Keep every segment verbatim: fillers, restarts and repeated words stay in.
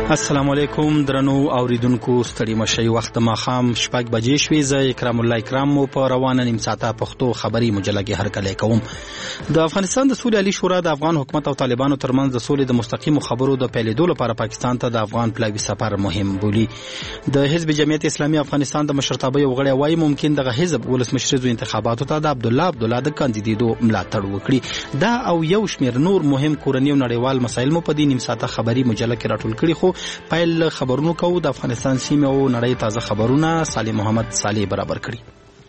السلام علیکم درنو اوریدونکو ستړي مشي وخت ما خام شپږ بجې شوې زه اکرام الله اکرام مو په روانه نیم ساعته پښتو خبري مجله کې هرکلی کوم. د افغانستان د سولې عالی شورا د افغان حکومت او طالبانو ترمنځ د سولې د مستقیمو خبرو د پیلېدو لپاره پاکستان ته د افغان پلاوي سفر مهم بولي. د حزب جمعیت اسلامي افغانستان د مشرتابه یو غړی وايي ممکن دغه حزب ولسمشریزو انتخاباتو ته د عبد الله عبدالله د کاندیدېدو ملاتړ وکړي. دا او یو شمېر نور مهم کورني او نړیوال مسایل مو په دې نیم ساعته خبري مجله کې راټول کړي. خو پایل خبرونو کو د افغانستان سیمه او نړۍ تازه خبرونه صالح محمد صالح برابر کړي.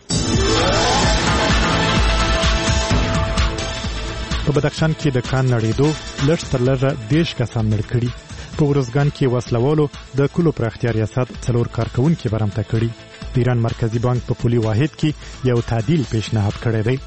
په بدخشان کې د کان نړیدو لږ تر لږه دیش کسان مړ کړي. په ورزګان کې وسلوالو د کلو پراختیا ریاست څلور کارکونکي برمته کړي. د ایران مرکزی بانک په پولي واحد کې یو تعدیل پیشنهاد کړی دی.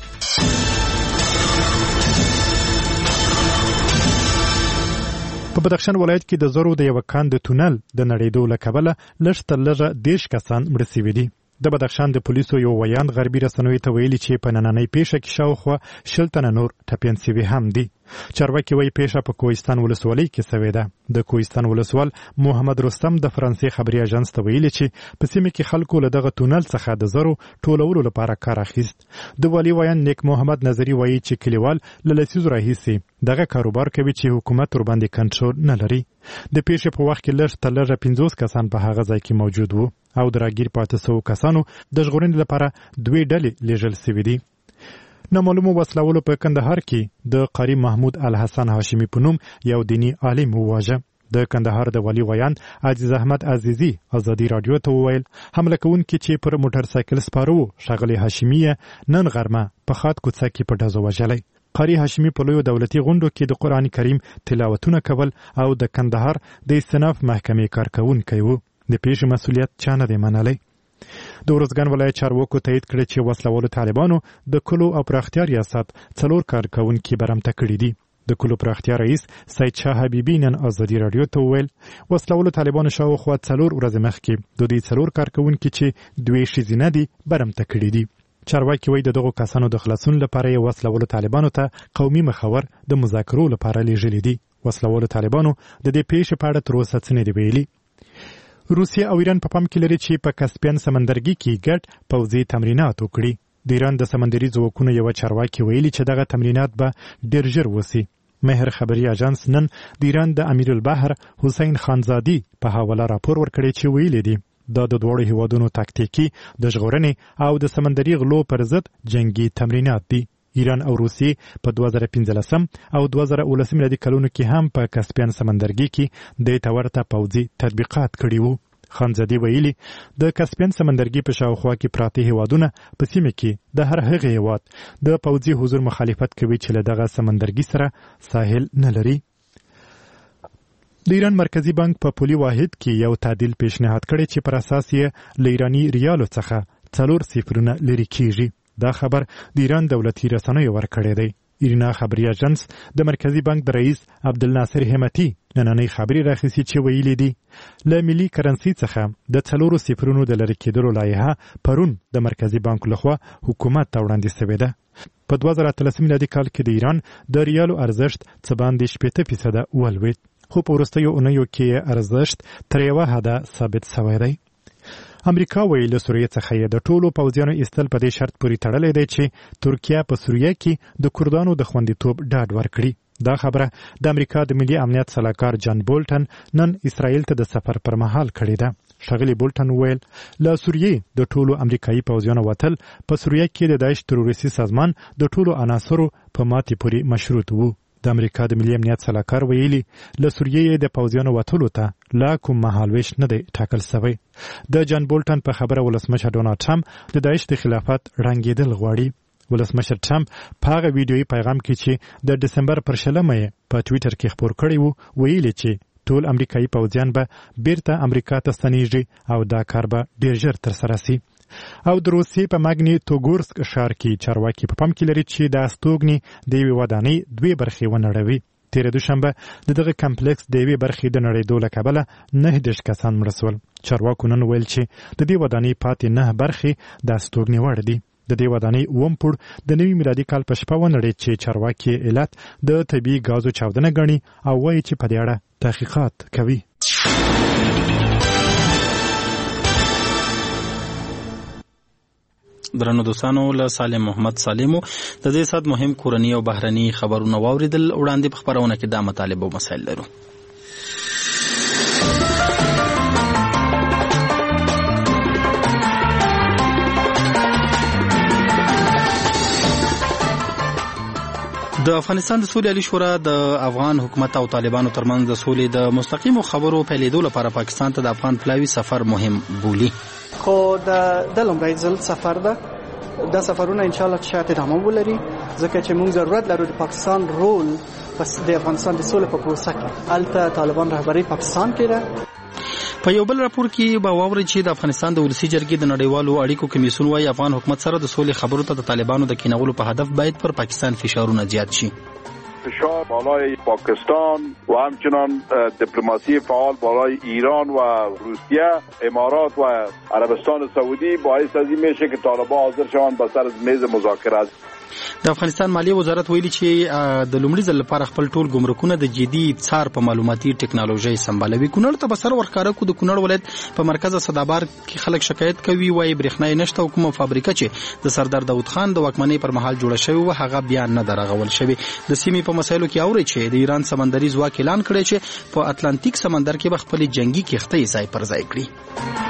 په بدخشان ولایت کې د زرو د یو کان د تونل د نړیدو له کبله لږ تر لږه دیش کسان مړه شوي دي. د بدخشان د پولیسو یو ویان غربي رسنیو ته ویلي چې په نننۍ پیښه کې شاوخوا شل تنه نور ټپیان شوي هم دي. چارواکي وایي پیښه په کوهستان ولسوالۍ کې شوې ده. د کوهستان ولسوال محمد رستم د فرانسې خبري اژانس ته ویلي چې په سیمه کې خلکو له دغه تونل څخه د زرو ټولولو لپاره کار اخیست. د والي ویان نیک محمد نظری وایي چې کلیوال له لسیزو راهیسې دغه کاروبار کوي چې حکومت ورباندې کنټرول نه لري. د پیښې په وخت کې لږ تر لږه پنځوس کسان په هغه ځای کې موجود وو او د راګیر پاتې سوو کسانو د ژغورنې لپاره دوې ډلې لیږل شوي دي. نامعلومو وسلوالو په کندهار کې د قاری محمود الحسن هاشمي په نوم یو دیني عالم وواژه. د کندهار د والي ویان عزیز احمد عزیزي ازادي رادیو ته وویل حمله کوونکي چې پر موټر سایکل سپاره وو ښاغلي هاشمي نن غرمه په خات کوڅه کې په ډزو وژلی. قاری هاشمي په لویو دولتي غونډو کې د قرآن کریم تلاوتونه کول او د کندهار د استناف محکمې کارکوونکی و. د پیښې مسؤلیت چا نه دی منلی. د ورزګان ولایت چارواکو تایید کړی چې وسلوالو طالبانو د کلو او پراختیا ریاست څلور کارکوونکي برمته کړي دي. د کلو پراختیا رئیس سید شاه حبیبي نن ازادي رادیو ته وویل وسلوالو طالبانو شاوخوا څلور ورځې مخکې د دې څلور کارکوونکي چې دوې ښځینه دي برمته کړي دي. چارواکي وایي د دغو کسانو د خلاصون لپاره یې وسلوالو طالبانو ته قومي مخور د مذاکرو لپاره لیږلي دي. وسلوالو طالبانو د دې پیښې په اړه تر اوسه څه نه دي ویلي. روسیه او ایران په پام کې لري چې په کاسپین سمندرګي کې ګډ پوځي تمرینات وکړي. د ایران د سمندري ځواکونو یو چارواکي ویلي چې دغه تمرینات به ډېر ژر وسي. مهر خبري اژانس نن د ایران د امیر البحر حسین خانزادي په حواله راپور ورکړی چې ویلي دي دا د دواړو هیوادونو تاکتیکي د ژغورنې او د سمندري غلو پر ضد جنگي تمرینات دي. ایران او روسیې په دوه زره پنځلسم او دوه زره اوولسم میلادي کلونو کې هم په کاسپین سمندرګي کې د تورته پوځي تطبیقات کړي وو. خانزادي ویلي د کاسپین سمندرګي په شاوخوا کې پراته هیوادونه په سیمه کې د هر هغه هیواد د پوځي حضور مخالفت کوي چې له دغه سمندرګي سره ساحل نه لري. د ایران مرکزی بانک په پولي واحد کې یو تعدیل پیشنهاد کړی چې پر اساس یې له ایراني ریالو څخه څلور صفرونه لرې کیږي. دا خبر د ایران دولتي رسنیو ورکړی دی. ایرنا خبري اژانس د مرکزی بانک د رئیس عبدالناصر همتی نننۍ خبري راخیستې چې ویلي دي له ملي کرنسي څخه د څلورو صفرونو د لرې کېدلو لایحه پرون د مرکزی بانک لخوا حکومت ته وړاندې شوې ده. په دوه زره اتلسم میلادي کال کې د ایران د ریالو ارزښت څه باندې شپېته فیصده ولوېد خو په وروستیو اونیو کې ارزښت تر یوه حده ثابت شوی دی. امریکا وایي له سوریې څخه یې د ټولو پوځیانو ایستل په دې شرط پورې تړلی دی چې ترکیه په سوریه کې د کردانو د خوندیتوب ډاډ ورکړي. دا خبره د امریکا د ملي امنیت سلاکار جان بولټن نن اسرائیل ته د سفر پر مهال کړې ده. ښاغلي بولټن وویل له سوریې د ټولو امریکایي پوځیانو وتل په سوریه کې د داعش تروریستي سازمان د ټولو عناصرو په ماتې پورې مشروط وو. د امریکا د ملي امنیت سلاکار ویلي له سوریې د پوځیانو وتلو ته لا کوم مهالویش نه دی ټاکل شوی. د جان بولټن په خبره ولسمشر ډونالډ ټرمپ د داعش د خلافت ړنګېدل غواړي. ولسمشر ټرمپ په هغه ویډیویي پیغام کې چې د ډسمبر پر شلمه یې په ټویټر کې خپور کړی وو ویلي چې ټول امریکایي پوځیان به بیرته امریکا ته ستنیږي او دا کار به ډېر ژر ترسره شي. او د روسیې په ماګنیتوګورسک ښار کې چارواکي په پام کې لري چې د استوګنې د یوې ودانۍ دوې برخې ونړوي. تېره دوشنبه د دغه کمپلیکس د یوې برخې د نړېدو له کبله نهه دېرش کسان مړه شول. چارواکو نن ویل چې د دې ودانۍ پاتې نه برخې د استوګنې وړ دي. د دې ودانۍ اووم پوړ د نوي میلادي کال په شپه ونړېد چې چارواکي علت د طبیعي ګازو چاودنه ګڼي او وایي چې په دې اړه تحقیقات کوي. درنو دوستانو، له سالم محمد سالمو د دې سات مهم کورنی او بهرني خبرونه واوریدل. وړاندې په خبرونه کې دا مطالب او مسایل لرو. د افغانستان د سولې عالی شورا د افغان حکومت او طالبانو ترمنځ د سولې د مستقیمو خبرو پیلېدو لپاره پاکستان ته د افغان پلاوي سفر مهم بولي. خو د لومړی ځل سفر ده، دا سفرونه ان شاء الله شاید ادامه ولري، ځکه چې موږ ضرورت لرو د پاکستان رول پس د افغانستان د سولې په پروسه کې. الته طالبان رهبری پاکستان کې ده. په یو بل راپور کې به واورئ چې د افغانستان د ولسی جرګې د نړیوالو اړیکو کمیسیون وايي افغان حکومت سره د سولې خبرو ته د طالبانو د کینولو په هدف باید پر پاکستان فشارونه زیات شي. فشار بالای پاکستان و همچنان دیپلماسی فعال بالای ایران و روسیه، امارات و عربستان سعودی باعث از این میشه که طالبان حاضر شوند به سر میز مذاکرات. د افغانستان مالیه وزارت ویلي چې د لومړي ځل لپاره خپل ټول ګمرکونه د جدي څار په معلوماتي ټکنالوژي سمبالوي. کونړ ته بسر ورکاره کو د کونړ ولایت په مرکز صدابار کې خلک شکایت کوي وایي برېښنا نشته او کومه فابریکه چې د سردار داود خان د واکمنۍ پر مهال جوړه شوې و هغه بیا نه درغول شوی. د سیمې په مسایلو کې اوري چې د ایران سمندري ځواک اعلان کړی چې په اتلانتیک سمندر کې به خپل جنگي کښتۍ ځای پر ځای کړي.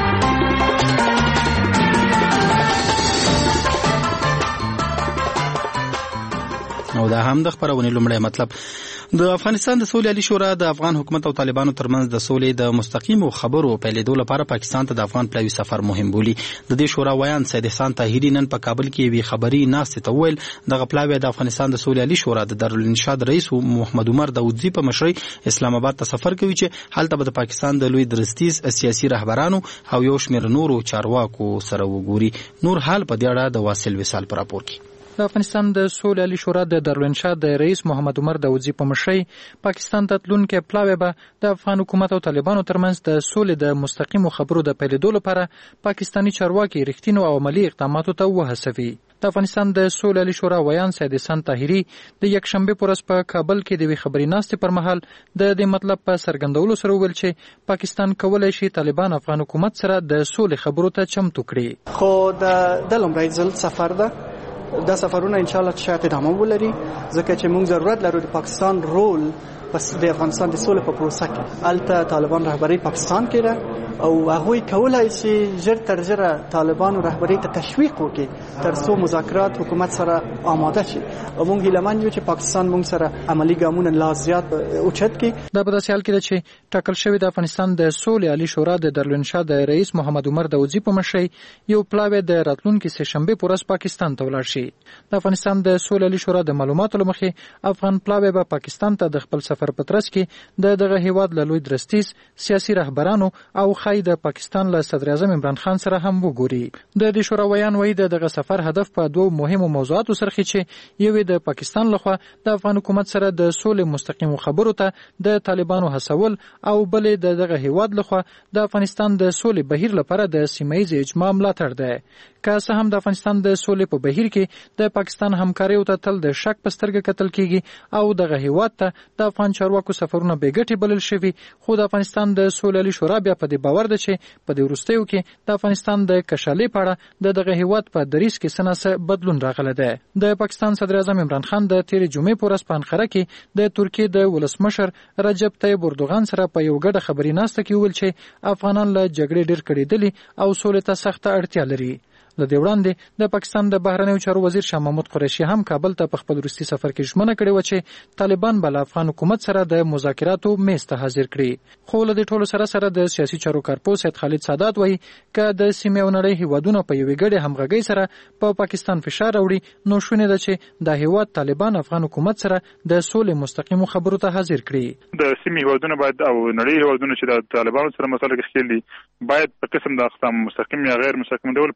او دا هم د خبرونې لومړی مطلب. د افغانستان د سولې عالی شورا د افغان حکومت او طالبانو ترمنځ د سولې د مستقیمو خبرو پیلېدو لپاره پاکستان ته د افغان پلاوي سفر مهم بولي. د دې شورا ویان سید احسان طاهري نن په کابل کې وی خبري ناستې ته ویل دغه پلاوي د افغانستان د سولې عالی شورا د دارالانشاد رئیس محمد عمر داودزي په مشرۍ اسلام آباد ته سفر کوي چې هلته به د پاکستان د لوی درستیز سیاسي رهبرانو او یو شمېر نورو چارواکو سره وګوري. نور حال په دې اړه د واصل وصال پر راپور کې. د افغانستان د سولې عالی شورا د دارالانشاد د رئیس محمد عمر داودزي په مشرۍ پاکستان ته تلونکي پلاوی به د افغان حکومت او طالبانو ترمنځ د سولې د مستقیمو خبرو د پیلېدو لپاره پاکستانی چارواکي رښتینو او عملی اقداماتو ته وهڅوي. د افغانستان د سولې عالی شورا ویان سید احسان طاهري د یکشنبه پر ورځ په کابل کې د خبري ناستې پر مهال د دې مطلب په څرګندولو سره ویل چې پاکستان کولای شي طالبان افغان حکومت سره د سولې خبرو ته چمتو کړي. خو د لومړی ځل سفر ده، دا سفرونه ان شاء الله شاید ادامه ولري، ځکه چې موږ ضرورت لرو د پاکستان رول پس د افغانستان د سولې په پروسه کې. الته طالبان رهبری پاکستان کې ده او هغوی کولای شي ژر تر ژره طالبانو رهبری ته تشویق وکړي تر څو مذاکرات حکومت سره آماده شي. او موږ هیلهمن یو چې پاکستان موږ سره عملی ګامونه لا زیات اوچت کړي. دا په داسې حال کې ده چې ټاکل شوی د افغانستان د سولې عالی شورا د دارالانشاد د رئیس محمد عمر داودزي په مشرۍ یو پلاوی د راتلونکي سه شنبه پر ورځ پاکستان ته ولاړ شي. د افغانستان د سولې عالی شورا د معلوماتو لمخې افغان پلاوی به پاکستان ته د خپل سفر په ترڅ کې د دغه هیواد له لوی درستیز سیاسي رهبرانو او خای د پاکستان له صدر اعظم عمران خان سره هم وګوري. د دې شورا ویان وایي د دغه سفر هدف په دوه مهمو موضوعاتو سره چې یو د پاکستان لخوا د افغان حکومت سره د سولې مستقیمو خبرو ته د طالبانو هڅول او بل د دغه هیواد لخوا د افغانستان د سولې بهیر لپاره د سیمایي اجماع ملاتړ ده. که څه هم د افغانستان د سولې په بهیر کې د پاکستان همکاریو ته تل د شک په سترګه کتل کیږي او دغه هیواد ته د افغان چارواکو سفرونه بې ګټې بلل شوي، خو د افغانستان د سولې عالی شورا بیا په دې باور ده چې په دې وروستیو کې د افغانستان د کشالۍ په اړه د دغه هیواد په دریځ کې څه ناڅه بدلون راغلی دی. د پاکستان صدر اعظم عمران خان د تېرې جمعې په ورځ په انقره کې د ترکیې د ولسمشر رجب طیب اردوغان سره په یو ګډه خبري ناسته کې ویل چې افغانان له جګړې ډېر کړېدلي او سولې ته سخته اړتیا لري. له دې وړاندې د پاکستان د بهرنیو چارو وزیر شاه محمود قریشي هم کابل ته په خپل وروستي سفر کې ژمنه کړې و چې طالبان به له افغان حکومت سره د مذاکراتو میز ته حاضر کړي. خو له دې ټولو سره سره د سیاسي چارو کارپوه سید خالد سادات وایي که د سیمې او نړۍ هیوادونه په یوې ګډې همغږۍ سره په پا پاکستان فشار راوړي نو شونې ده چې د هیواد طالبان افغان حکومت سره د سولې مستقیمو خبرو ته حاضر کړي. د سیمې هیوادونه باید او نړۍ هیوادونه چې د طالبانو سره مسله کې ښکېل دي باید په قسم د اقسام مستقیم یا غیر مستقیم ډول پر پاکستان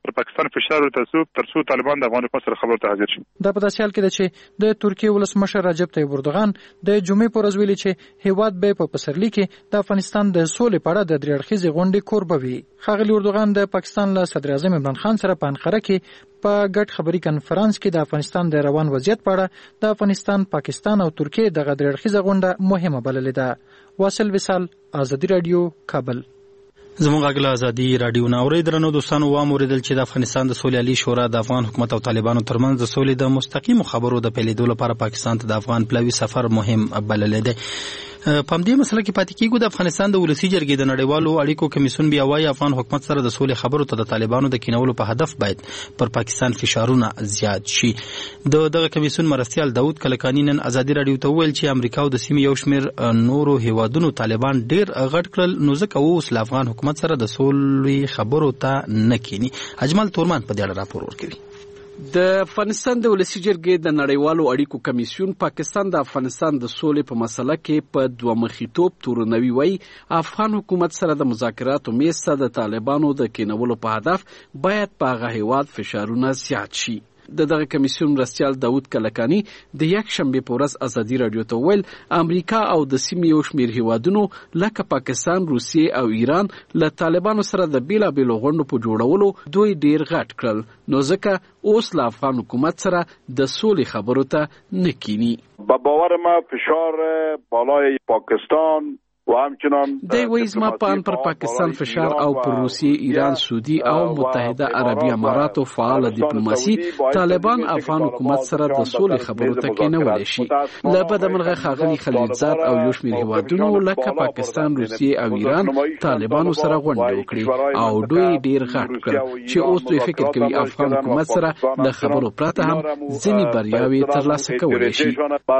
طالبان فشار ورته ترڅو طالبان د افغان حکومت سره خبرو ته حاضر شي. دا په داسې حال کې ده چې د ترکیې ولسمشر رجب طیب اردوغان د جمعې په ورځ ویلي چې هیواد به په پسرلي کې د افغانستان د سولې په اړه د درې اړخیزې غونډې کوربه وي. ښاغلي اردوغان د پاکستان له صدر اعظم عمران خان سره په انقره کې په ګډ خبري کنفرانس کې د افغانستان د روان وضعیت په اړه د افغانستان، پاکستان او ترکیې دغه درې اړخیزه غونډه مهمه بللې ده. واصل وصال، ازادي رادیو، کابل. زموږ غږ ازادي رادیو نه اوري. درنو دوستانو، وام اوریدل چې د افغانستان د سولې عالی شورا د افغان حکومت او طالبانو ترمنځ د سولې د مستقیمو خبرو د پیلېدو لپاره پاکستان ته د افغان پلاوي سفر مهم بللی دی. په دې مسله کې پاتې کېږو. د افغانستان د ولسی جرګې د نړیوالو اړیکو کمیسیون بیا وايي افغان حکومت سره د سولې خبرو ته د طالبانو د کینولو په هدف باید پر پاکستان فشارونه زیات شي. د دغه کمیسیون مرستیال داود کلکانی نن ازادي رادیو ته وویل چې امریکا او د سیمې یو شمېر نورو هیوادونو طالبان ډېر غټ کړل، نو ځکه اوس له افغان حکومت سره د سولې خبرو ته نه کینی. اجمل تورمان په دې اړه راپور ورکوي. د افغانستان د ولسی جرګې د نړیوالو اړیکو کمیسیون پاکستان د افغانستان د سولې په مسله کې په دوه مخیتوب تورنوي وای افغان حکومت سره د مذاکراتو میز ته د طالبانو د کینولو په هدف باید په هغه هیواد فشارونه زیات شي. د دغه کمیسیون مرستیال داود کلکانی د یک شنبه په ورځ ازادي رادیو ته ویل امریکا او د سیمې یو شمېر هیوادونو لکه پاکستان، روسیې او ایران له طالبانو سره د بیلابیلو غونډو په جوړولو دوی ډیر غټ کړل، نو ځکه اوس له افغان حکومت سره د سولې خبرو ته نه کینی. با باور ما فشار بالای پاکستان و همچنان دی ویزما پان پر پاکستان فشار او پر روسیې، ایران، سعودي او متحده عربي اماراتو فعال دیپلوماسي طالبان افغان حکومت سره د سولې خبرو ته کېنولای شي. له بده مرغه ښاغلي خلیلزاد او یو شمېر هیوادونو لکه پاکستان، روسیې او ایران طالبانو سره غونډې وکړي او دوی ډیر غټ کړ چې اوس دوی فکر کوي افغان حکومت سره د خبرو پرته هم ځینې بریاوې ترلاسه کولی شي.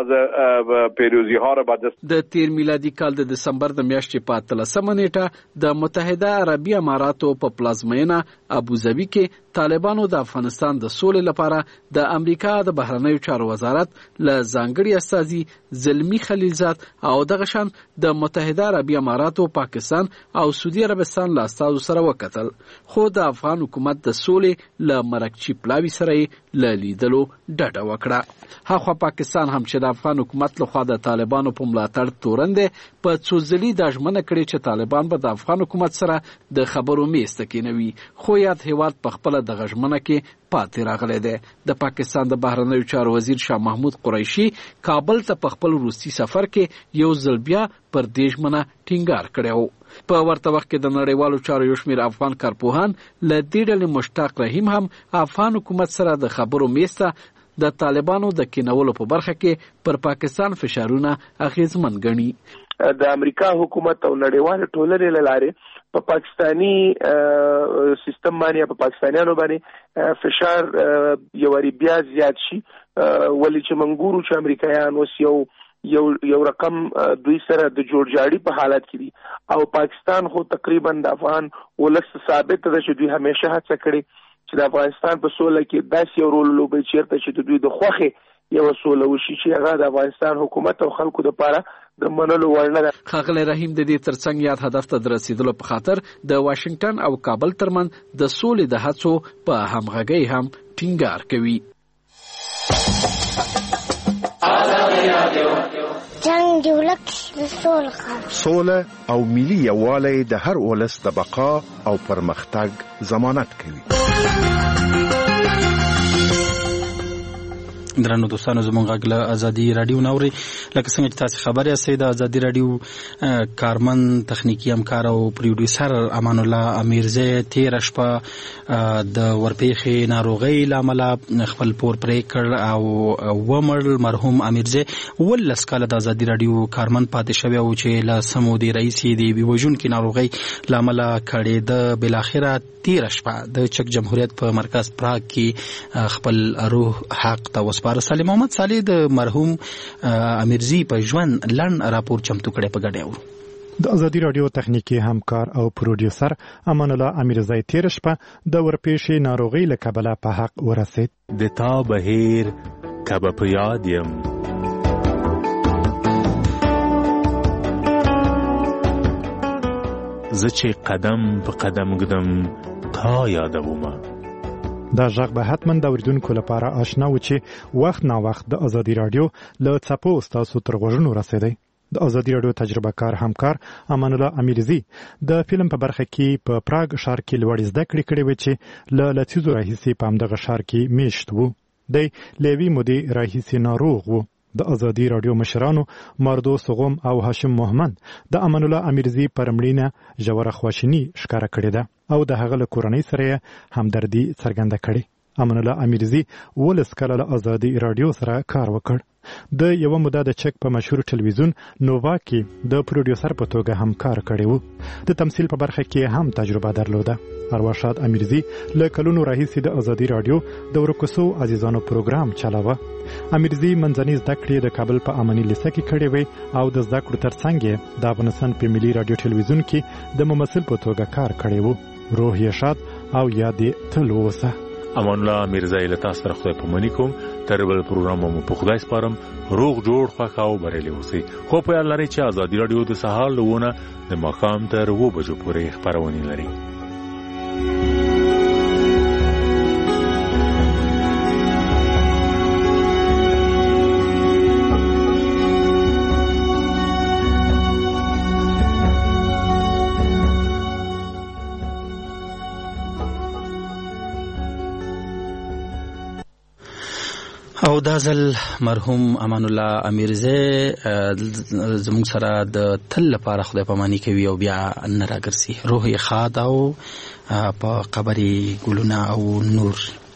د تیر میلادي کال د دسمبر د میاشتې په اتلسمه نیټه د متحده عربي اماراتو په پلازمینه ابوظبي کې طالبانو د افغانستان د سولې لپاره د امریکا د بهرنیو چارو وزارت له ځانګړي استازي زلمی خلیلزاد او دغه شان د متحده عربي اماراتو، پاکستان او سعودي عربستان له استازو سره وکتل، خو د افغان حکومت د سولې له مرکچی پلاوي سره له لیدلو ډډه وکړه. هاخوا پاکستان هم چې د افغان حکومت لخوا د طالبانو په ملاتړ تورن دی په څو ځلې دا ژمنه کړې چې طالبان به د افغان حکومت سره د خبرو میز ته کېنوي، خو یاد هیواد په خپله دغه ژمنه کې پاتې راغلی دی. د پاکستان د بهرنیو چارو وزیر شاه محمود قریشي کابل ته په خپل وروستي سفر کې یو ځل بیا پر دې ژمنه ټینګار کړی و. په ورته وخت کې د نړیوالو چارو یو شمېر افغان کارپوهان له دې ډلې مشتاق رحیم هم افغان حکومت سره د خبرو میز ته د طالبانو د کینولو په برخه کې پر پاکستان فشارونه اغیزمن ګڼي. د امریکا حکومت او نړیوال ټولنې له لارې په پا پاکستانی سیستم باندې په پاکستانیانو باندې فشار یو وری بیا زیات شي، ولی چې منګورو چې امریکایان اوس یو یو یو رقم دوی سره د جوړجاړي په حالت کې دي او پاکستان خو تقریبا د افغان ولس ثابت ده چې دوی همیشه هڅه کړې چې د افغانستان په سوله کې داسې یو رول لوبي چیرته چې دوی د خوخه یو سوله وشي چې هغه د افغانستان حکومت او خلکو لپاره د منلو وړ نه ده. ښاغلی رحیم د دې ترڅنګ یاد هدف ته د رسیدلو په خاطر د واشنگټن او کابل ترمن د سولې د هڅو په همغږۍ هم ټینګار کوي. جنگ جوړک د سوله او ملي یووالی د هر ولس د بقا او پرمختګ ضمانت کوي. درنو دوستانو، زموږ غږ له ازادي رادیو نه اورئ. لکه څنګه چې تاسو خبر یاستئ، د ازادي رادیو کارمن تخنیکی همکار او پروډوسر امان الله امیرزی تېره شپه د ورپېښې ناروغۍ له امله خپل پور پرې کړ او ومړ. مرحوم امیرزی اوولس کاله د ازادي رادیو کارمن پاتې شوی و چې له سمودي رئیسې د یوې وژونکې ناروغۍ له امله کړېده. بالاخره تېره شپه د چک جمهوریت په مرکز پراګ کې خپل روح حق ته وسپاره. سالم محمد صالح د مرحوم امیرزی په ژوند لنډ راپور چمتو کړی، په ګډه اورو. د ازادي رادیو تخنیکی همکار او پروډوسر امان الله امیرزی تېره شپه د ورپېښې ناروغۍ له کبله په حق ورسید. د تا بهیر کبه په یاد یم، زه چې قدم په قدم ګدم تا یادومه، دا ژغ به حتما د اوریدونکو لپاره آشنا و چې وخت نا وخت د ازادي رادیو له څپو ستاسو تر غوږونو رسیدي. د ازادي رادیو تجربه کار همکار امان الله امیرزی د فلم په برخه کې په پراګ ښار کې لوړ زده کړې کړې وې چې له لسیزو راهیسې په همدغه ښار کې میشت وو. دی له یوې مودې راهیسې ناروغ وو. د ازادي رادیو مشرانو مردو سغم او هاشم محمد د امان الله امیرزی پر مړینه ژوره خواشیني ښکاره کړې ده او د هغه له کورنۍ سره همدردي څرګنده کړې. امان الله امیرزی ولس کله له ازادي رادیو سره کار وکړ. د یو موده د چک په مشهور ټلویزیون نووا کې د پروډوسر په توګه هم کار کړی وو. د تمثیل په برخه کې هم تجربه درلوده. ارواښاد امیرزی له کلونو راهیسې د ازادي رادیو د ورکوسو عزیزانو پروګرام چلاوه. امیرزی منځنۍ زده کړې د کابل په اماني لیسه کې کړې وې او د زده کړو ترڅنګ د افغانستان په ملي رادیو ټلویزیون کې د ممثل په توګه کار کړی وو. روح یې شاد او یاد یې تل اوسه. امان الله میرزا له تاسو سره خدای پامنی کوم. تر بل پروګرام مو په خدای سپارم. روغ جوړ خوښ او بریالي اوسئ. خو په یاد لرئ چې ازادي رادیو د سهار لونه د ماښام تر اوه بجو پورې خپرونه لري. او دا ځل مرحوم امان الله امیرزی زموږ سره د تل لپاره خدای پاماني کوي او بیا نه راګرځي. روح یې ښاد او په قبر ګلونه او نور.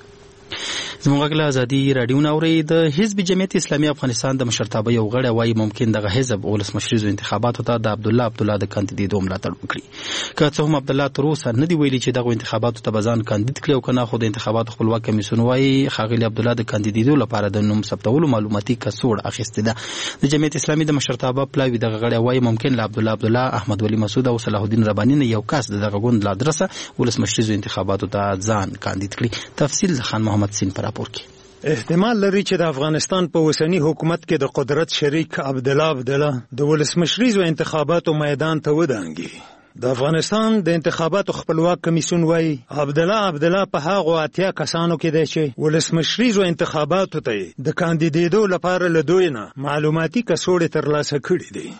زموږ غږ له ازادي راډیو نه اورئ. د حزب جمعیت اسلامي افغانستان د مشرتابه یو غړی وایي ممکن دغه حزب ولسمشریزو انتخاباتو ته د عبدالله عبدالله د کاندیدېدو ملاتړ وکړي. که څه هم عبدالله تر اوسه نه دي ویلي چې دغو انتخاباتو ته به ځان کاندید کړي او که نه، خو د انتخاباتو خپلواک کمیسیون وایي ښاغلي عبدالله د کاندیدېدو لپاره د نوم ثبتولو معلوماتي کڅوړه اخیستې ده. د جمعیت اسلامي د مشرتابه پلاوي دغه غړی وایي ممکن له عبدالله عبدالله، احمد ولی مسعود او صلاح الدین رباني نه یو کس د دغه ګوند له ادرسه ولسمشریزو انتخاباتو ته ځان کاندید کړي. تفصیل خان محمد سین پر راپور کې. احتمال لري چې د افغانستان په اوسنی حکومت کې د قدرت شریک عبدالله عبدالله د ولسمشریزو انتخاباتو میدان ته ودانګي. د افغانستان د انتخاباتو خپلواک کمیسیون وایي عبدالله عبدالله په هغو اتیا کسانو کې دی چې ولسمشریزو انتخاباتو ته د کاندیدېدو لپاره له دوی نه معلوماتي کڅوړې ترلاسه کړي دي.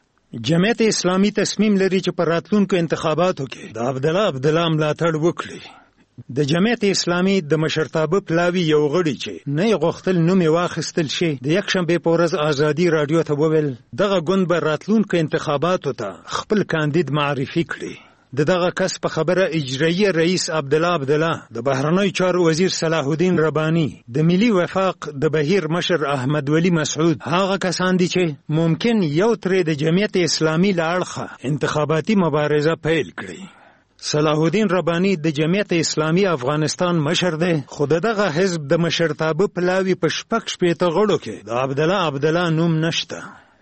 جمعیت اسلامي تصمیم لري چې په راتلونکو انتخاباتو کې د عبدالله عبدالله ملاتړ وکړي. د جمعیت اسلامي د مشرتابه پلاوي یو غړي چې نه یې غوښتل نوم یې واخیستل شي د یکشنبې په ورځ ازادي راډیو ته وویل دغه ګوند به راتلونکو انتخاباتو ته خپل کاندید معرفي کړي. د دغه کس په خبره اجرایي رئیس عبدالله عبدالله، د بهرنیو چارو وزیر صلاح الدین رباني، د ملي وفاق د بهیر مشر احمد ولی مسعود هغه کسان دي چې ممکن یو ترې د جمعیت اسلامي له اړخه انتخاباتي مبارزه پیل کړي. صلاح الدین رباني د جمعیت اسلامي افغانستان مشر دی، خو دغه حزب د مشرتابه پلاوي په شپږ شپېته غړو کې د عبدالله عبدالله نوم نشته.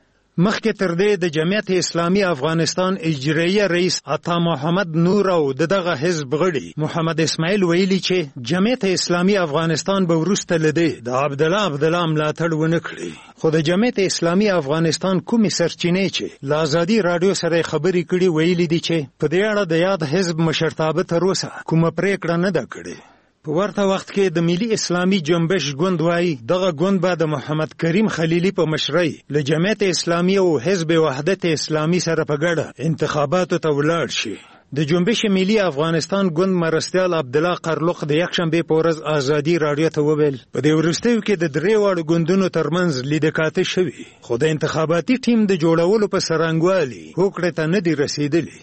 مخکې تر دې د جمعیت اسلامي افغانستان اجرایي رئیس عطا محمد نور او دغه حزب غړي محمد اسماعیل ویلي چې جمعیت اسلامي افغانستان به وروسته له دې د عبدالله عبدالله ملاتړ ونه کړي. خو د جمعیت اسلامي افغانستان کومې سرچینې چې له ازادي راډیو سره خبرې کړي ویلي دي چې په دې اړه د یاد حزب مشرتابه تر اوسه کومه پریکړه نه ده کړې. په ورته وخت کې د ملي اسلامي جنبش ګوند وایي دغه ګوند به د محمد کریم خلیلي په مشرۍ له جمعیت اسلامي او حزب وحدت اسلامي سره په ګډه انتخاباتو ته ولاړ شي. د جنبش ملي افغانستان ګوند مرستیال عبدالله قرلوق د یکشنبې په ورځ ازادي راډیو ته وویل په دې وروستیو کې د درې واړو ګوندونو ترمنځ لیدکاته شوي، خو د انتخاباتي ټیم د جوړولو په سرنګوالي هوکړې ته نه دي رسیدلي.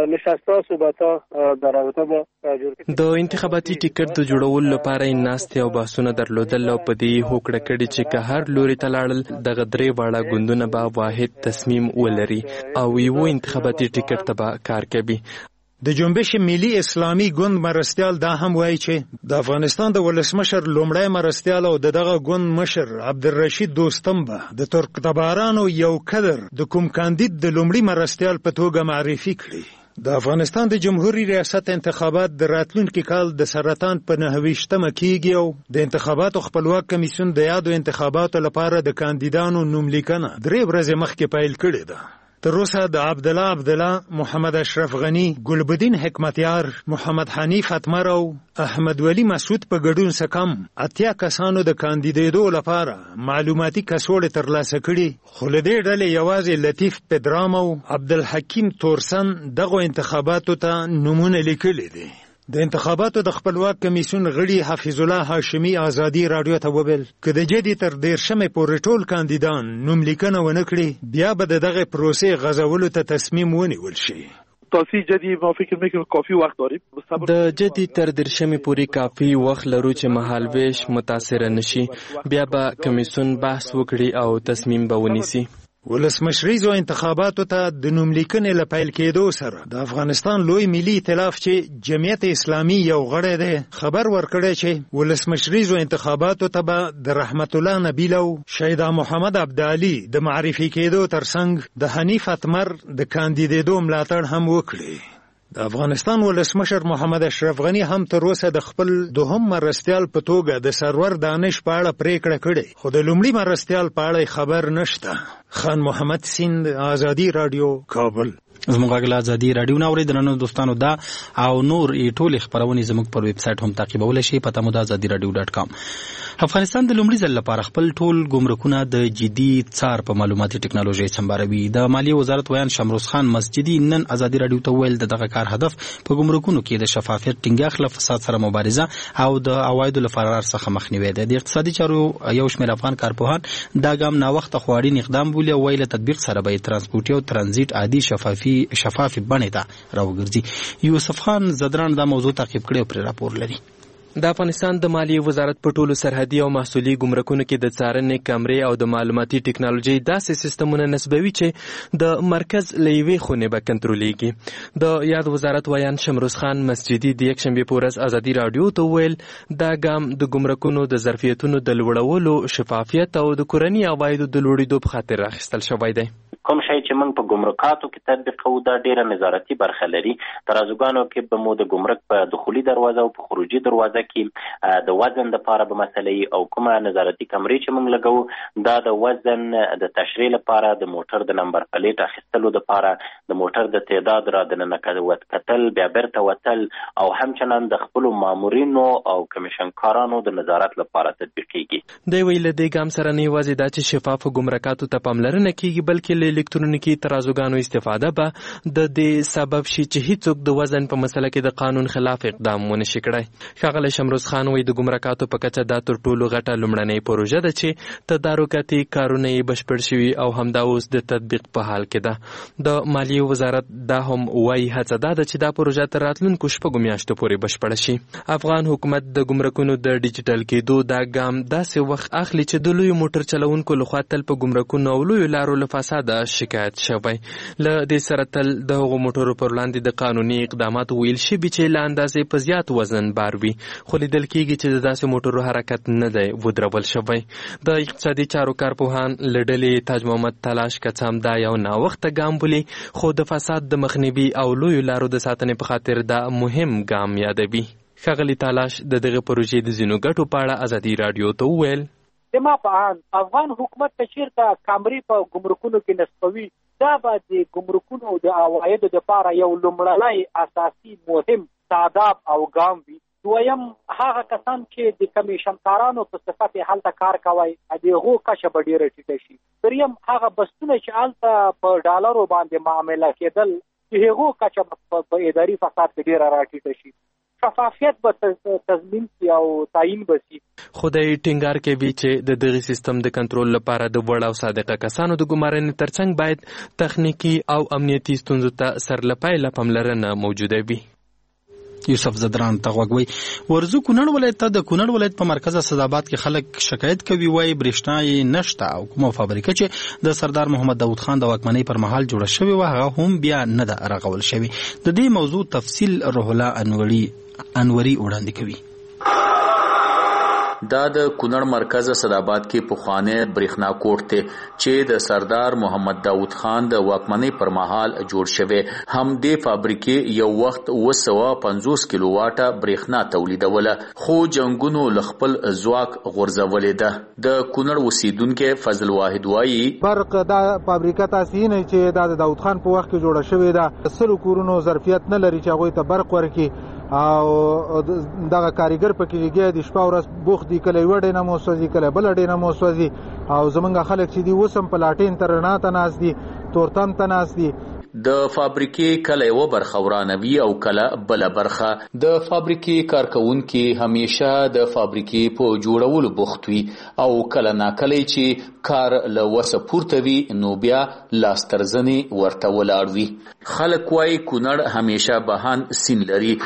د انتخاباتي ټیکټ د جوړولو لپاره یې ناستې او بحثونه درلودل او په دې هوکړه کړې چې که هر لوري ته لاړل دغه درې واړه ګوندونه به واحد تصمیم ولري او یو انتخاباتي ټیکټ ته به کار کوي. د جنبش ملي اسلامي ګوند مرستیال دا هم وایي چې د افغانستان د ولسمشر لومړی مرستیال او دغه ګوند مشر عبدالرشید دوستم به د ترکتبارانو یو کدر د کوم کاندید د لومړي مرستیال په توګه معرفي کړي. د افغانستان د جمهوریت ریاست انتخابات د راتلونکي کال د سرطان په نهه ویشتمه کېږي او د انتخاباتو خپلواک کمیسیون د یادو انتخاباتو لپاره د کاندیدانو نوملیکنه درې ورځې مخکې پیل کړې ده. تر اوسه د عبد الله عبد الله، محمد اشرف غنی، ګلبدین حکمتیار، محمد حنیف اتمر او احمد ولی مسعود په ګډون څخه کم اتیا کسانو د کاندیدېدو لپاره معلوماتي کڅوړې ترلاسه کړي، خو له دې ډلې یوازې لطیف پدرام او عبدالحکیم تورسن دغو انتخاباتو ته نومونه لیکلي دي. د انتخاباتو د خپلواک کمیسیون غړي حفیظ الله هاشمی آزادي رادیو ته وویل که د جدي تر دیرشمې پورې ټول کاندیدان نوم لیکنه ونه کړي بیا به د دغه پروسې غځولو ته تصمیم ونیول شي. تاسو جدي ما فکر میکنم کافی وخت داریم. د جدي تر درشمې پوری کافی وخت لرو چې مهالویش متاثر نشي، بیا به کمیسیون بحث وکړي او تصمیم به ونیسي. ولسمشریزو انتخاباتو ته د نوملیکنې له پیل کېدو سره د افغانستان لوی ملي ائتلاف چې جمعیت اسلامي یو غړی دی خبر ورکړی چې ولسمشریزو انتخاباتو ته به د رحمت الله نبیل او شهیدا محمد عبدالي د معرفي کېدو ترڅنګ د حنیف اتمر د کاندیدېدو ملاتړ هم وکړي. د افغانستان ولسمشر محمد اشرف غنی هم تر اوسه د خپل دوهم مرستیال په توګه د سرور دانش په اړه پریکړه کړې، خو د لومړي مرستیال په اړه خبر نشته. خان محمد سیند، آزادي رادیو، کابل. زموږ غږ ازادي رادیو نه اوري. درنو دوستانو دا او نور ټول خبرونه زموږ پر ویب سټ هم تعقیبول شي، پته مو د ازادي رادیو ډاټ کام. افغانستان د لومړي ځل لپاره خپل ټول ګمرکونه د جدي څار په معلوماتي ټکنالوژي سمباروي. د مالیې وزارت ویان شمروز خان مسجدي نن ازادي رادیو ته ویل دغه کار هدف په ګمرکونو کې د شفافیت ټینګښت له فساد سره مبارزه او د عوایدو له فرار څخه مخنیوي دی. د اقتصادي چارو یو شمېر افغان کارپوهان دا ګام ناوخته خو اړین اقدام بولي او ویل تطبیق سره به ترانسپورټي او ترانزیت عادي شفافي شفافي بڼې ته راوګرځي. یوسف خان زدران دا موضوع تعقیب کړی او پر راپور لري. د افغانستان د مالیې وزارت په ټولو سرحدي او محصولي ګمرکونو کې د څارنې کمرې او د معلوماتي ټکنالوژي داسې سیستمونه نصبوي چې د مرکز له یوې خونې به کنټرولېږي. د یاد وزارت ویان شمروز خان مسجدي د یکشنبې په ورځ ازادي راډیو ته وویل دا ګام د ګمرکونو د ظرفیتونو د لوړولو، شفافیت او د کورني عوایدو د لوړېدو په خاطر راخیستل شوی دی. کوم شی چې موږ په ګمرکاتو کې تطبیقوو دا ډیره نظارتي برخه لري. ترازوګانو کې به مو د ګمرک په دخولي دروازه او په خروجي دروازه کې د وزن لپاره به مسلې او کومه نظارتي کمرې چې موږ لګو دا د وزن د تشریح لپاره، د موټر د نمبر پلیټ اخیستلو لپاره، د موټر د تعداد را دننه کتل، بیا بیرته وتل او همچنان د خپلو مامورینو او کمیشنکارانو د نظارت لپاره تطبیقیږي. دی ویل د ګام سره نه یوازې دا چې شفافو ګمرکاتو ته پاملرنه کیږي بلکې له الکترونیکي ترازوګانو استفاده به د دې سبب شي چې هیڅوک د وزن په مسله کې د قانون خلاف اقدام ونه شي کړی. ښاغلی شمروز خان وایي د ګمرکاتو په کچه دا تر ټولو غټه لومړنۍ پروژه ده چې تدارکاتي کارونه یې بشپړ شوي او همدا اوس د تطبیق په حال کې ده. د مالیې وزارت دا هم وایي هڅه دا ده چې دا پروژه تر راتلونکو شپږو میاشتو پورې بشپړه شي. افغان حکومت د ګمرکونو د ډیجیټل کېدو دا ګام داسې وخت اخلي چې د لویو موټر چلوونکو لخوا تل په ګمرکونو او لویو لارو له فساده شکایت شوی. له دې سره تل د هغو موټرو پر وړاندې د قانوني اقداماتو ویل شوي چې له اندازې په زیات وزن بار وي، خو لیدل کېږي چې د داسې موټرو حرکت نه دی ودرول شوی. د اقتصادي چارو کارپوهان له ډلې تاج محمد تلاش کڅام دا یو ناوخته ګام بولي، خو د فساد د مخنیوي او لویو لارو د ساتنې په خاطر دا مهم ګام یادوي. ښاغلي تلاش د دغه پروژې د ځینو ګټو په اړه ازادي راډیو ته وویل زما په اند افغان حکومت ته چیرته کامرې په ګمرکونو کې نصبوي دا به د ګمرکونو د عوایدو دپاره یو لومړنی اساسي مهم تعداد او ګام وي. دویم هغه کسان چې د کمیشنکارانو په صفت هلته کار کوي د هغو کچه به ډېره ټیټه شي. دریم هغه بسونه چې هلته په ډالرو باندې معامله کېدل د هغو کچه په اداري فساد کې ډېره راټیټه شي. شفافیت به تضمین شي او تعیین به شي. خدای ټینګار کوي چې د دغه سیستم د کنټرول لپاره د وړ او صادقه کسانو د ګمارنې ترڅنګ باید تخنیکی او امنیتي ستونزو ته سرلپایله پاملرنه موجوده وي. یوسف زدران ته غوږوي. ورزو کونړ ولایت ته د کونړ ولایت په مرکز اسداباد کې خلک شکایت کوي وایي برېښنا یې نشته او کومه فابریکه چې د سردار محمد داود خان د واکمنۍ پر مهال جوړه شوې وه هغه هم بیا نه ده رغول شوې. د دې موضوع تفصیل روح الله انوري انوري وړاندې کوي. دا د کونړ مرکز صداباد کې پخوانی برېښنا کوټ ته چې د سردار محمد داود خان د واکمنۍ پر مهال جوړ شوی. هم دې فابریکې یو وخت اوه سوه پنځوس کیلو واټه برېښنا تولیدوله، خو جنگونو ل خپل ځواک غورځولې ده. د کونړ اوسیدونکي فضل واحد وایي برق دا فابریکه تاسې نه چې دا د داود خان په وخت کې جوړه شوې ده، سلو کورونو ظرفیت نه لري چې هغوی ته برق ورکړي او دغه کاریګر پکې لګیا دي، شپه ورځ بوخت دي، کله یوه ډینه مو سوځي کله بله ډینه مو سوځي او زمونږ خلک چې دي اوس هم په لاټین ته رڼا ته ناست دي، تورتم ته ناست دي. د فابریکې کله یو برخه ورانوي او کله بل برخه. د فابریکې کارکونکي همیشه د فابریکې په جوړولو بوخت وي او کله ناکله چې کار له وسه پورته وي نو بیا لاسترزنې ورته ولاړ وي. خلک وايي کونړ همیشه بهان سین لري.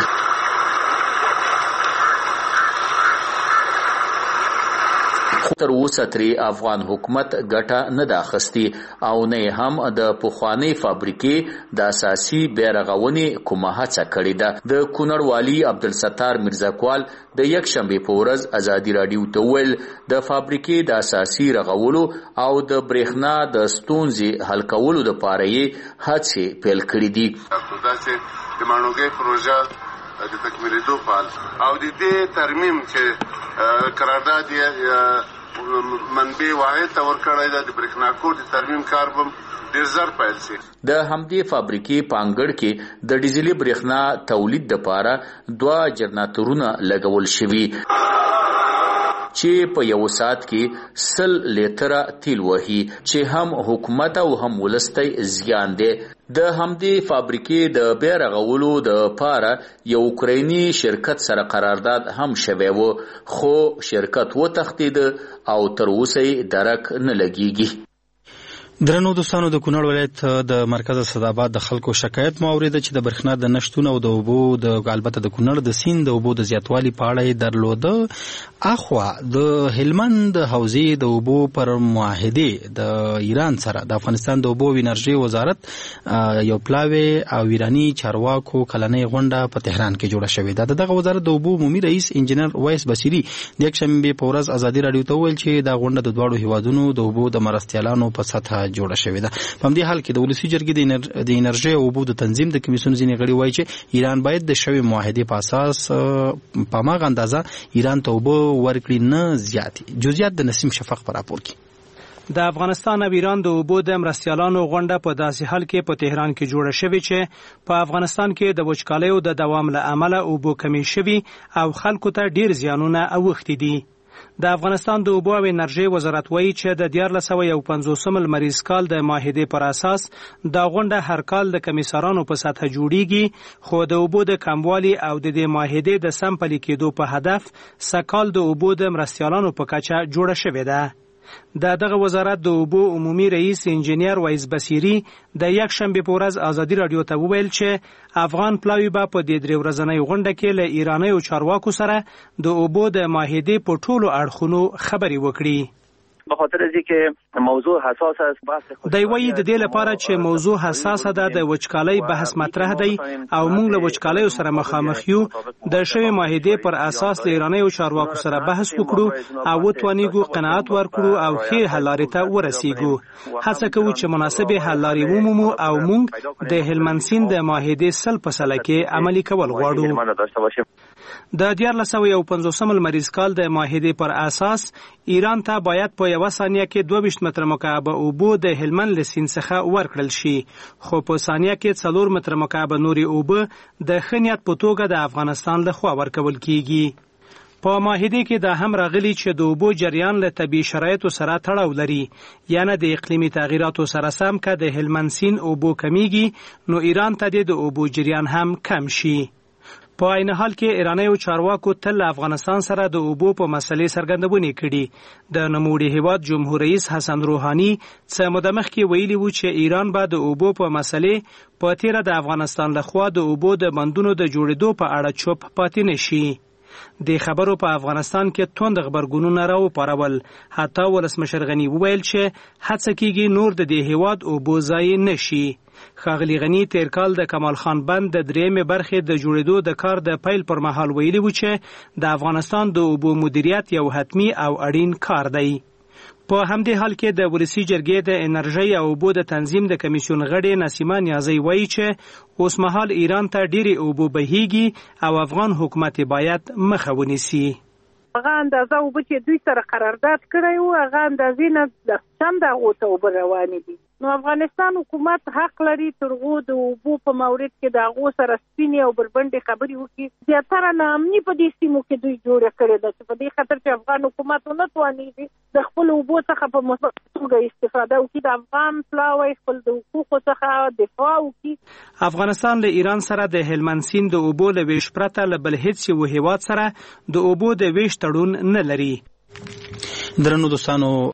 تر اوسه ترې افغان حکومت ګټه نه ده اخیستې او نه هم د پخوانۍ فابریکې د اساسي بیارغونې کومه هڅه کړې ده. د کونړ والي عبدالستار میرزاکوال د یکشنبې په ورځ ازادي راډیو ته وویل د فابریکې د اساسي رغولو او د برېښنا د ستونزې حل کولو دپاره یې هڅې پیل کړې دي. داسې د ماڼوګۍ پروژه د تکمیلېدو په حال او د دې ترمیم چې قرارداد یې منبع واحد ته ورکړی ده، د برېښنا کوټ د ترمیم کار به ډېر زر پیل شي. د همدې فابریکې په انګړ کې د ډیزلي برېښنا تولید دپاره دوه جنراتورونه لګول شوي چې په یو ساعت کې سل لیتره تیل وهي چې هم حکومت او هم ولستی زیان دی. د همدې فابریکې د بیا رغولو د پاره یو اوکرایني شرکت سره قرارداد هم شوی و، خو شرکت وتښتید او تر اوسه یې درک نه لګیږي. درنو دوستانو، د کونړ ولایت د مرکز صداباد د خلکو شکایت مو اوریده چې د برېښنا د نشتون او د اوبو د البته د کونړ د سیند د اوبو د زیاتوالي په اړه یې درلوده. اخوا د هلمند حوزې د اوبو پر معاهدې د ایران سره د افغانستان د اوبو او انرژي وزارت یو پلاوی او ایرانی چارواکو کلنۍ غونډه په تهران کې جوړه شوې ده. دغه وزارت د اوبو عمومي رئیس انجینر وایس بصیري د یکشنبې په ورځ ازادي راډیو ته وویل چې دا غونډه د دواړو هیوادونو د اوبو د مرستیالانو په سطحه جوړه شوې ده. په همدې حال کې د ولسي جرګې د انرژي او اوبو د تنظیم د کمیسیون ځینې غړي وایي چې ایران باید د شوې معاهدې په اساس په هماغه اندازه ایران ته اوبه ورکړي، نه زیاتې. جزئیات د نسیم شفق په راپور کې. د افغانستان او ایران د اوبو د مرستیالانو غونډه په داسې حال کې په تهران کې جوړه شوې چې په افغانستان کې د وچکالیو د دوام له امله اوبو کمی شوي او خلکو ته ډیر زیانونه اوښتي دي. د افغانستان د اوبو او انرژي وزارت وایي چې د دیارلس سوه یو پنځوسم لمریز کال د معاهدې پر اساس دا غونډه هر کال د کمیسارانو په سطحه جوړیږي، خو د اوبو د کموالي او د دې معاهدې د سم پلي کېدو په هدف سږکال د اوبو د مرستیالانو په کچه جوړه شوې ده. د دغه وزارت د اوبو عمومي رئیس انجینیر وایس بصیري د یکشنبې په ورځ ازادي راډیو ته وویل چې افغان پلاوی به په دې درې ورځنۍ غونډه کې له ایرانیو چارواکو سره د اوبو د معاهدې په ټولو اړخونو خبرې وکړي. به خاطر از اینکه موضوع حساس است بحث دی وایي د دې لپاره چې موضوع حساسه ده د وچکالۍ بحث مطرح دی او موږ له وچکالیو سره مخامخ یو. د شوې معاهدې پر اساس د ایرانیو چارواکو سره بحث وکړو او وتوانیږو قناعت ورکړو او ښې حل لارې ته ورسیږو. هڅه کوو چې مناسبې حل لارې ومومو او موږ د هلمند سیند د معاهدې سل په سله کې عملي کول غواړو. د دیارلس سوه یو پنځوسم لمریز کال د معاهدې پر اساس ایران ته باید په یوه ثانیه کې دوه ویشت متره مکعب اوبه د هلمند له سیند څخه ورکړل شي، خو په ثانیه کې څلور متره مکعب نورې اوبه د ښه نیت په توګه د افغانستان لخوا ورکول کیږي. په معاهدې کې دا هم راغلي چې د اوبو جریان له طبیعي شرایطو سره تړاو لري، یعنی د اقلیمي تغییراتو سره سم که د هلمند سیند اوبو کمیږي نو ایران ته د اوبو جریان هم کم شي. په عین حال کې ایرانیو چارواکو تل افغانستان سره د اوبو په مسلې څرګندونې کړي. د نوموړي هیواد جمهور رئیس حسن روحاني څه موده مخکې ویلي وو چې ایران به د اوبو په مسلې په تیره د افغانستان لخوا د اوبو د بندونو د جوړېدو په اړه چوپ پاتې نشي. د خبرو په افغانستان کې توند خبرګونونه راوپارول. حتی ولسمشر غني وویل چې هڅه کیږي نور د دې هیواد اوبو ضایع نشي. ښاغلي غني تیر کال د کمال خان بند د درېیمې برخې د جوړېدو د کار د پیل پر مهال ویلي و چې د افغانستان د اوبو مدیریت یو حتمي او اړین کار دی. په همدې حال کې د ولسي جرګې د انرژۍ او اوبو د تنظیم د کمیسیون غړې نسیمه نیازی وایي چې اوس مهال ایران ته ډېرې اوبو بهیږي او افغان حکومت باید مخه ونیسي. هغه اندازه اوبه چې دوی سره قرارداد کړی و هغه اندازې نه د چند هغو ته اوبه روانې دي. نو افغانستان حکومت حق لري تر هغو د اوبو په مورد کې د هغو سره سپینې او بربنډې خبرې وکړي. زیاتره ناامني په دې سیمو کې دوی جوړه کړې ده چې په دې خاطر چې افغان حکومت ونه توانېږي د خپل اوبو څخه په مثبت توګه استفاده وکړي، د افغان پلاوی خپل د حقوقو څخه دفاع وکړي. افغانستان له ایران سره د هلمند سیند د اوبو له ویش پرته له بل هیڅ یو هیواد سره د اوبو د ویش تړون نه لري. درنو دوستانو،